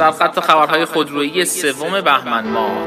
سرخط خبرهای خودرویی 3 بهمن ماه.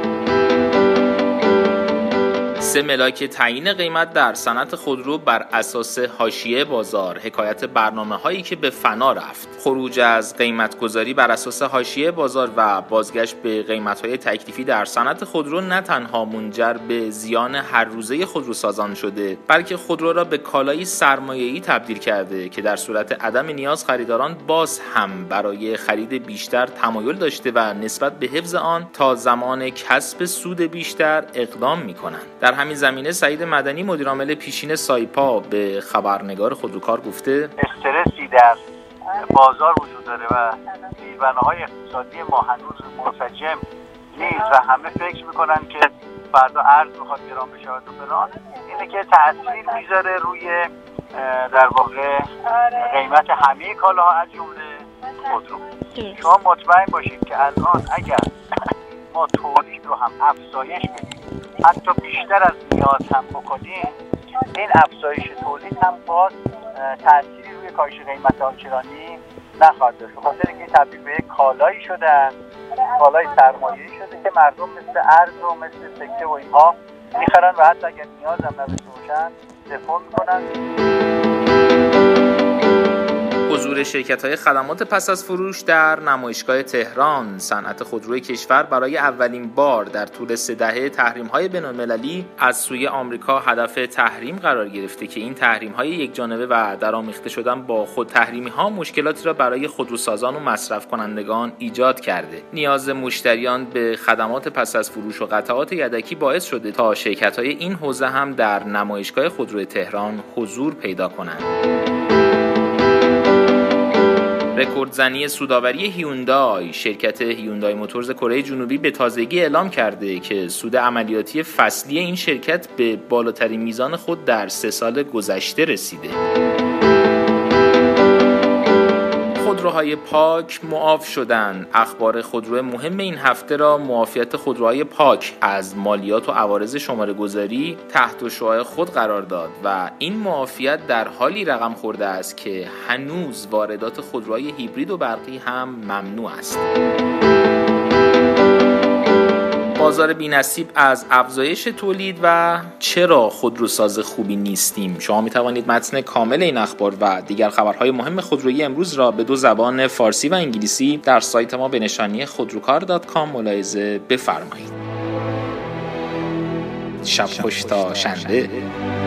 3 ملاک تعیین قیمت در صنعت خودرو بر اساس حاشیه بازار، حکایت برنامه‌هایی که به فنا رفت. خروج از قیمت‌گذاری بر اساس حاشیه بازار و بازگشت به قیمت‌های تکلیفی در صنعت خودرو نه تنها منجر به زیان هر روزه خودروسازان شده، بلکه خودرو را به کالایی سرمایه‌ای تبدیل کرده که در صورت عدم نیاز خریداران باز هم برای خرید بیشتر تمایل داشته و نسبت به حفظ آن تا زمان کسب سود بیشتر اقدام می‌کنند. در همین زمینه سعید مدنی مدیرعامل پیشین سایپا به خبرنگار خودروکار گفته استرسی در بازار وجود داره و زیربناهای اقتصادی ما هنوز منسجم نیست و همه فکر میکنن که فردا ارز بخواد گران بشه و فلان، اینه که تأثیر میذاره روی در واقع قیمت همه کالاها از جمله خودرو. شما مطمئن باشید که الان اگر ما تولید رو هم افزایش بدیم، حتی بیشتر از نیاز هم بکنیم، این افزایش تولید هم باز تأثیری روی کاهش قیمت آنچنانی نخواهد داشت، بخاطر اینکه تبدیل به یک کالایی شدن، کالای سرمایه‌ای شده که مردم مثل ارز و مثل سکه و اینها میخرن و حتی اگر نیاز هم نباشه باشن دفع میکنن. حضور شرکت‌های خدمات پس از فروش در نمایشگاه تهران. صنعت خودروی کشور برای اولین بار در طول 3 دهه تحریم‌های بین‌المللی از سوی آمریکا هدف تحریم قرار گرفته که این تحریم‌های یکجانبه و درآمیخته شدن با خودتحریمی‌ها مشکلاتی را برای خودروسازان و مصرف کنندگان ایجاد کرده. نیاز مشتریان به خدمات پس از فروش و قطعات یدکی باعث شده تا شرکت‌های این حوزه هم در نمایشگاه خودروی تهران حضور پیدا کنند. رکوردزنی سودآوری هیوندای. شرکت هیوندای موتورز کره جنوبی به تازگی اعلام کرده که سود عملیاتی فصلی این شرکت به بالاترین میزان خود در 3 سال گذشته رسیده. خودروهای پاک معاف شدند. اخبار خودرو مهم این هفته را معافیت خودروهای پاک از مالیات و عوارض شماره‌گذاری تحت شعاع خود قرار داد و این معافیت در حالی رقم خورده است که هنوز واردات خودروهای هیبرید و برقی هم ممنوع است. بازار بی‌نصیب از افزایش تولید و چرا خودروساز خوبی نیستیم. شما می توانید متن کامل این اخبار و دیگر خبرهای مهم خودرویی امروز را به 2 زبان فارسی و انگلیسی در سایت ما به نشانی خودروکار.com ملاحظه بفرمایید. شب خوش تا شنبه.